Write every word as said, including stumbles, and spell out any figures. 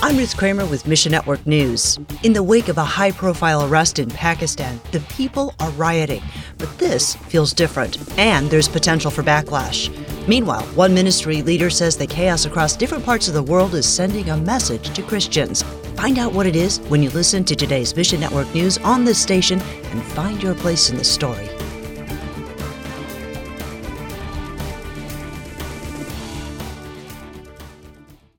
I'm Ruth Kramer with Mission Network News. In the wake of a high-profile arrest in Pakistan, the people are rioting. But this feels different, and there's potential for backlash. Meanwhile, one ministry leader says the chaos across different parts of the world is sending a message to Christians. Find out what it is when you listen to today's Mission Network News on this station and find your place in the story.